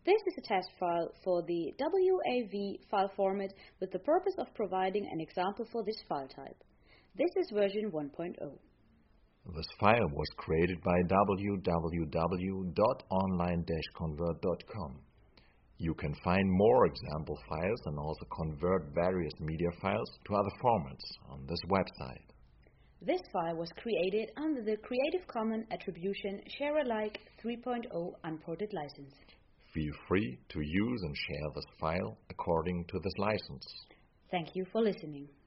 This is a test file for the WAV file format with the purpose of providing an example for this file type. This is version 1.0. This file was created by www.online-convert.com. You can find more example files and also convert various media files to other formats on this website. This file was created under the Creative Commons Attribution Share Alike 3.0 Unported license. Feel free to use and share this file according to this license. Thank you for listening.